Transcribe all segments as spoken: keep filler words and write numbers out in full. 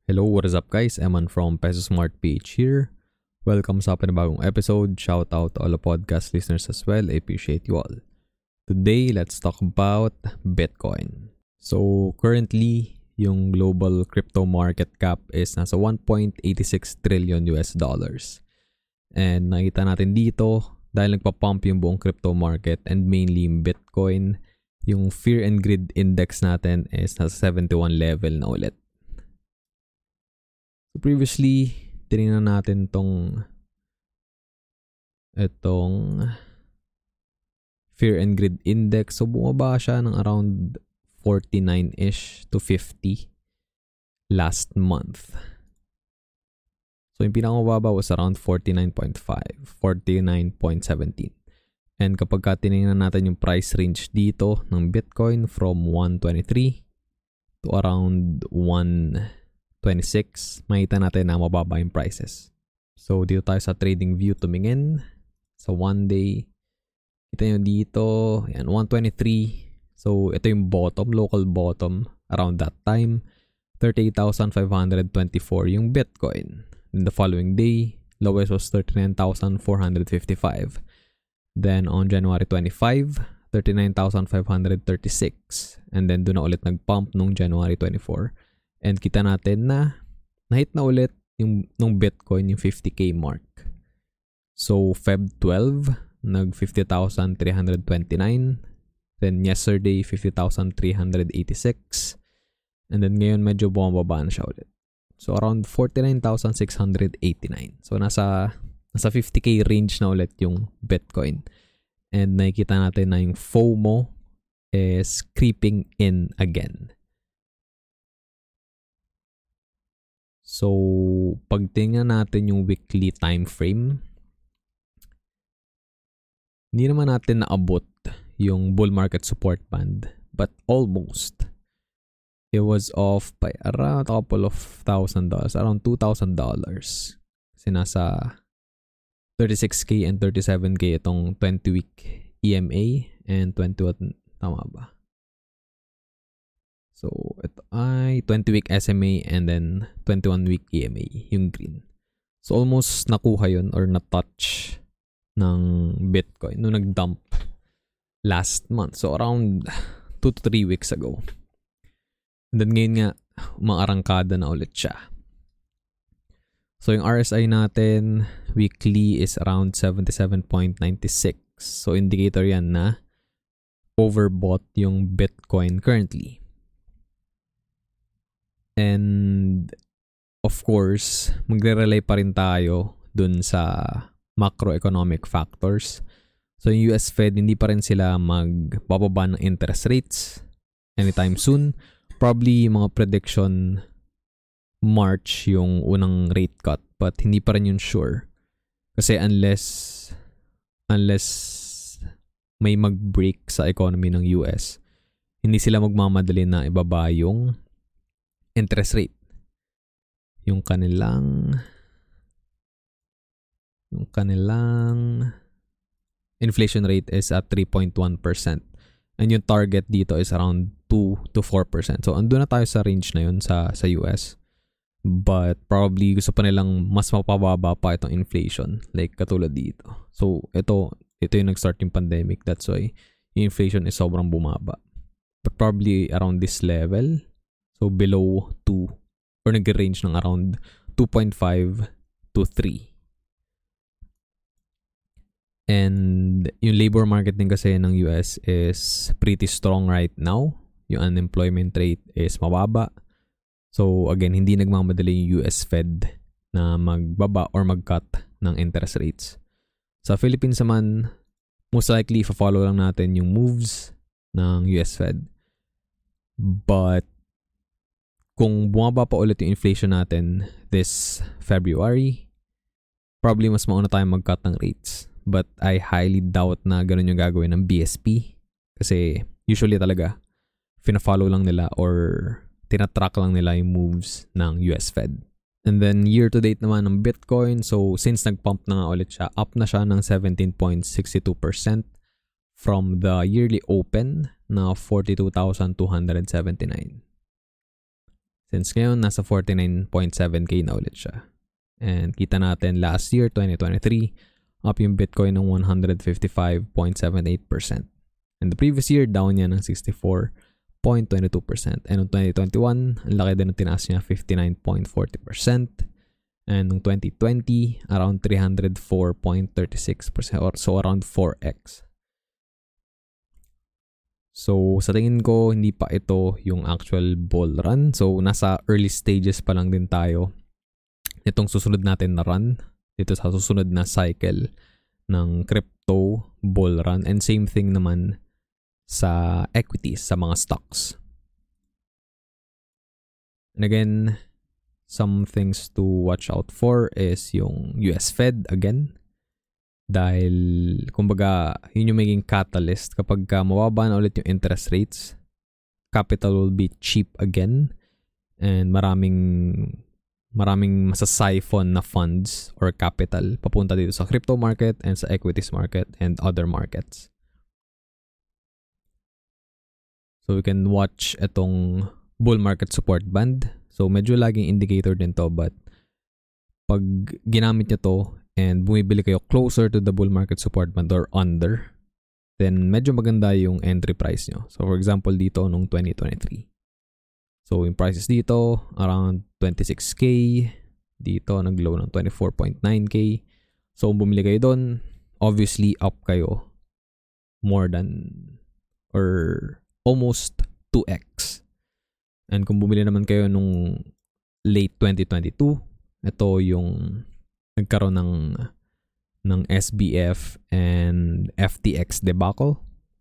Hello, what is up guys? Eman from Peso Smart P H here. Welcome sa panibagong episode. Shout out to all the podcast listeners as well. I appreciate you all. Today, let's talk about Bitcoin. So, currently, yung global crypto market cap is nasa one point eight six trillion U S dollars. And nakita natin dito, dahil nagpa-pump yung buong crypto market and mainly yung Bitcoin, yung Fear and Greed Index natin is nasa seventy-one level na ulit. So previously, tinignan natin tong itong Fear and Greed Index. So bumaba siya ng around forty-nine-ish to fifty last month. So yung pinakamababa was around forty-nine point five, forty-nine point one seven. And kapag ka tinignan natin yung price range dito ng Bitcoin from one twenty-three to around one twenty-six, makita natin na mababa yung prices. So dito tayo sa trading view tumingin sa one day. Kita nyo dito, yan, one twenty-three. So ito yung bottom, local bottom around that time. thirty-eight thousand five hundred twenty-four yung Bitcoin. In the following day, lowest was thirty-nine thousand four hundred fifty-five. Then on January twenty-fifth, thirty-nine thousand five hundred thirty-six. And then doon na ulit nag-pump nung January twenty-fourth. And kita natin na na-hit na ulit yung nung Bitcoin yung fifty K mark. So February twelfth, nag fifty thousand three hundred twenty-nine. Then yesterday, fifty thousand three hundred eighty-six. And then ngayon medyo bumababa na siya ulit. So around forty-nine thousand six hundred eighty-nine. So nasa nasa fifty K range na ulit yung Bitcoin. And nakikita natin na yung FOMO is creeping in again. So pag tingnan natin yung weekly time frame, hindi naman natin naabot yung bull market support band, but almost. It was off by around a couple of thousand dollars, around two thousand dollars. Kasi nasa thirty-six K and thirty-seven K itong twenty-week E M A and twenty-one, tama ba? So, ito ay twenty-week S M A and then twenty-one-week E M A, yung green. So, almost nakuha yun or na-touch ng Bitcoin nung nag-dump last month. So, around two to three weeks ago. And then ngayon nga, umaarangkada na ulit siya. So yung R S I natin, weekly is around seventy-seven point nine six. So indicator yan na overbought yung Bitcoin currently. And of course, magre-rely pa rin tayo dun sa macroeconomic factors. So yung U S Fed, hindi pa rin sila magbababa ng interest rates anytime soon. Probably mga prediction March yung unang rate cut, but hindi pa rin yun sure. Kasi unless unless may mag-break sa economy ng U S, hindi sila magmamadali na ibaba yung interest rate. Yung kanilang yung kanilang inflation rate is at three point one percent. And yung target dito is around two to four percent. So, andun na tayo sa range na yun sa, sa U S. But probably gusto pa nilang mas mapababa pa itong inflation. Like katulad dito. So, ito, ito yung nag-start yung pandemic. That's why yung inflation is sobrang bumaba. But probably around this level. So, below two. Or nag-range ng around two point five to three. And yung labor market din kasi ng U S is pretty strong right now. Yung unemployment rate is mababa. So again, hindi nagmamadali yung U S Fed na magbaba or mag-cut ng interest rates. Sa Philippines naman, most likely follow lang natin yung moves ng U S Fed. But kung bumaba pa ulit yung inflation natin this February, probably mas mauna tayong mag-cut ng rates. But I highly doubt na ganun yung gagawin ng B S P. Kasi usually talaga, fina-follow lang nila or tinatrack lang nila yung moves ng U S Fed. And then year-to-date naman ng Bitcoin. So since nag-pump na nga ulit siya, up na siya ng seventeen point six two percent from the yearly open na forty-two thousand two hundred seventy-nine. Since ngayon, nasa forty-nine point seven K na ulit siya. And kita natin last year, twenty twenty-three, up yung Bitcoin ng one hundred fifty-five point seven eight percent. And the previous year, down niya ng sixty-four point two two percent. And noong twenty twenty-one, ang laki din ng tinaas niya, fifty-nine point four zero percent. And noong twenty twenty, around three hundred four point three six percent, or so around four x. So, sa tingin ko, hindi pa ito yung actual bull run. So, nasa early stages pa lang din tayo. Itong susunod natin na run, dito sa susunod na cycle ng crypto bull run. And same thing naman sa equities, sa mga stocks. And again, some things to watch out for is yung U S Fed again. Dahil, kumbaga, yun yung maging catalyst. Kapag ka mababa na ulit yung interest rates, capital will be cheap again. And maraming, maraming masasiphon na funds or capital papunta dito sa crypto market and sa equities market and other markets. So, we can watch itong bull market support band. So, medyo laging indicator din to, but pag ginamit nyo to and bumibili kayo closer to the bull market support band or under, then medyo maganda yung entry price nyo. So, for example, dito nung twenty twenty-three. So, yung prices dito, around twenty-six K. Dito, nag-low ng twenty-four point nine K. So, kung bumili kayo doon, obviously, up kayo more than or almost two x. And kung bumili naman kayo nung late twenty twenty-two, ito yung nagkaroon ng ng S B F and F T X debacle.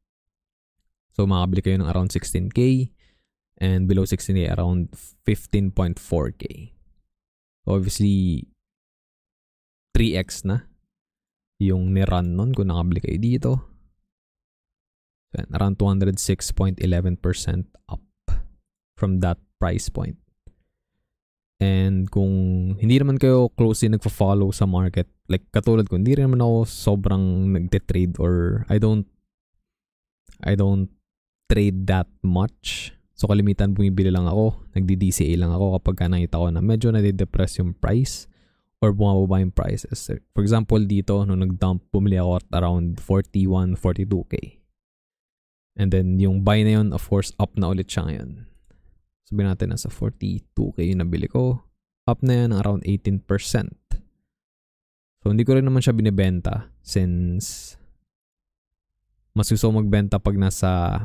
So, makabili kayo ng around sixteen K and below sixteen K around fifteen point four K. So, obviously, three x na yung ni-run nun kung nakabili kayo dito. So, around two hundred six point one one percent up from that price point. And kung hindi naman kayo closely nagpa-follow sa market, like katulad ko, hindi rin naman ako sobrang nagte-trade or I don't I don't trade that much. So kalimitan bumibili lang ako, nagdi-D C A lang ako kapag nakita ko na medyo nade-depress yung price or bumababa yung prices. For example, dito, nung nag-dump, bumili ako at around forty-one, forty-two K. And then yung buy na yun, of course, up na ulit siya ngayon. Sabihin natin nasa forty-two K yung nabili ko. Up na yan ng around eighteen percent. So, hindi ko rin naman siya binibenta since mas gusto ko magbenta pag nasa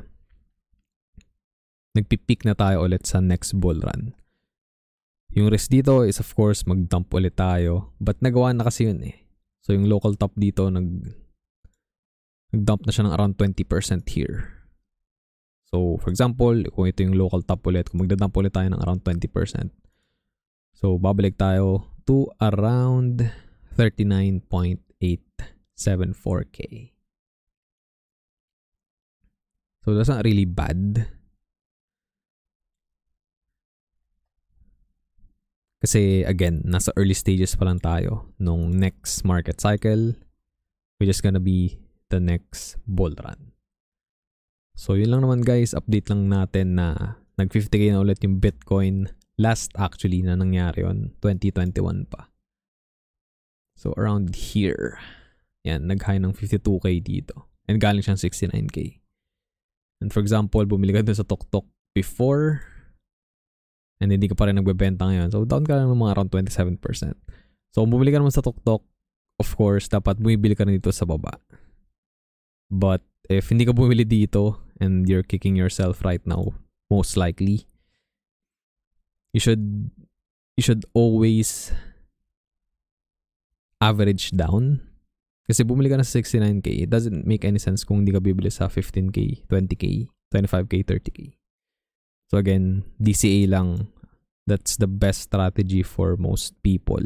nagpipeak na tayo ulit sa next bull run. Yung risk dito is of course mag-dump ulit tayo. But nagawa na kasi yun eh. So, yung local top dito nag nag-dump na siya ng around twenty percent here. So, for example, kung ito yung local top ulit, kung magdadump ulit tayo ng around twenty percent. So, babalik tayo to around thirty-nine point eight seven four K. So, that's not really bad. Kasi, again, nasa early stages pa lang tayo nung next market cycle, which is gonna be the next bull run. So, yun lang naman guys. Update lang natin na nag fifty K na ulit yung Bitcoin. Last actually na nangyari yun. twenty twenty-one pa. So, around here. Yan, nag-high ng fifty-two K dito. And galing siyang sixty-nine K. And for example, bumili ka dun sa Tok Tok before. And hindi ka pa rin nagbebenta ngayon. So, down ka lang ng mga around twenty-seven percent. So, kung bumili ka naman sa Tok Tok, of course, dapat bumibili ka rin dito sa baba. But, if hindi ka bumili dito, and you're kicking yourself right now, most likely, you should you should always average down. Kasi bumili ka na sa sixty-nine K, it doesn't make any sense kung hindi ka bibili sa fifteen K, twenty K, twenty-five K, thirty K. So again, D C A lang. That's the best strategy for most people.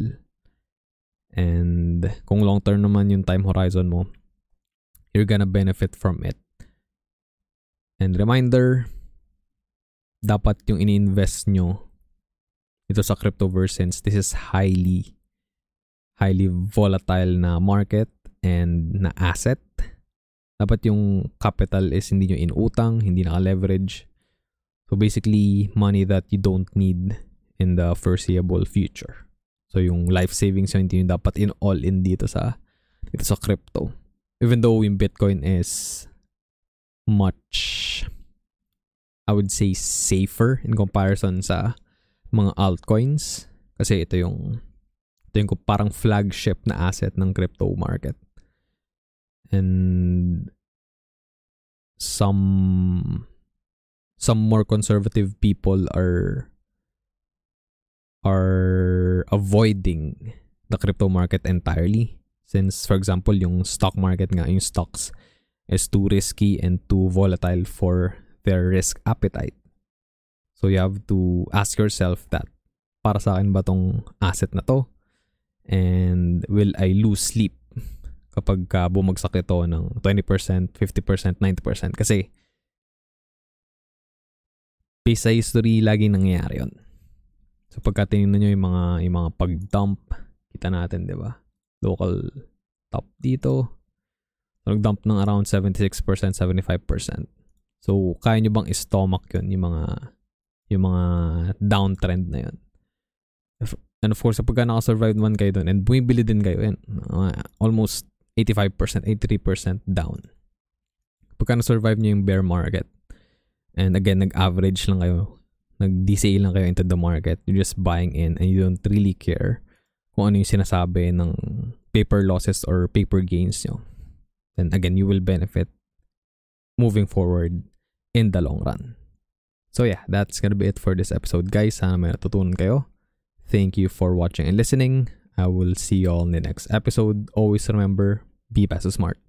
And kung long term naman yung time horizon mo, you're gonna benefit from it. And reminder, dapat yung ini-invest nyo ito sa Cryptoverse since this is highly, highly volatile na market and na asset. Dapat yung capital is hindi nyo inutang, hindi naka-leverage. So basically, money that you don't need in the foreseeable future. So yung life savings yung hindi yung dapat in all in dito sa dito sa crypto. Even though yung Bitcoin is much, I would say, safer in comparison sa mga altcoins. Kasi ito yung ito yung parang flagship na asset ng crypto market. And some some more conservative people are are avoiding the crypto market entirely, since for example yung stock market nga, yung stocks is too risky and too volatile for their risk appetite. So you have to ask yourself that, para sa akin ba tong asset na to, and will I lose sleep kapag ka bumagsak ito ng twenty percent, fifty percent, ninety percent? Kasi based sa history, laging nangyayari yun. So pagka tinignan nyo yung mga, yung mga pag-dump, kita natin, di ba? Local top dito, nag-dump ng around seventy-six percent, seventy-five percent. So kaya nyo bang i-stomach yun, yung mga, yung mga downtrend na yun? And of course, pagka nakasurvive man kayo doon, and bumibili din kayo, yan, uh, almost eighty-five percent, eighty-three percent down. Pagka na-survive nyo yung bear market, and again, nag-average lang kayo, nag-D C A lang kayo into the market, you're just buying in and you don't really care kung ano yung sinasabi ng paper losses or paper gains nyo. Then again, you will benefit moving forward in the long run. So yeah, that's gonna be it for this episode, guys. Sana may natutunan kayo. Thank you for watching and listening. I will see you all in the next episode. Always remember, be peso smart.